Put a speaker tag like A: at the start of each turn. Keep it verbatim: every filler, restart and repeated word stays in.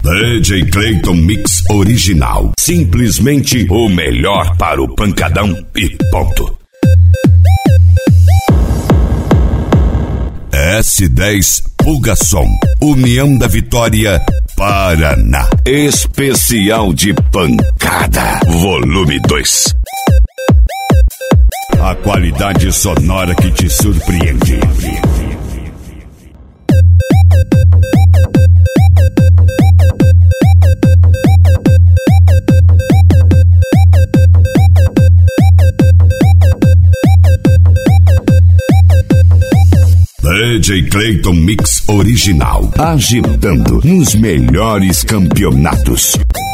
A: D J Clayton Mix Original. Simplesmente o melhor para o pancadão e ponto. S dez Pulgação, União da Vitória, Paraná. Especial de pancada, volume dois. A qualidade sonora que te surpreende. D J Clayton Mix Original, agitando nos melhores campeonatos.